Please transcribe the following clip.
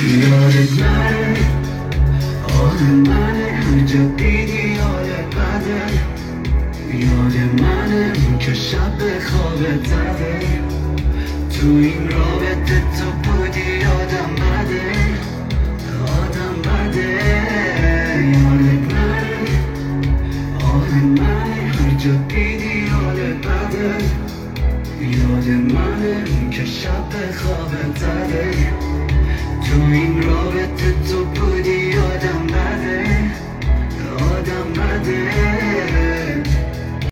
یادت منه، آه منه، هر جا دیدی یادت بده. یاد منه که شب به خوابت زده. تو این رابطه تو بودی یادم بده، یادم بده. یادت منه، آه منه، هر جا دیدی یادت بده. یاد منه که شب به خوابت زده. تو این رابطه تو بودی یادم بده، یادم بده.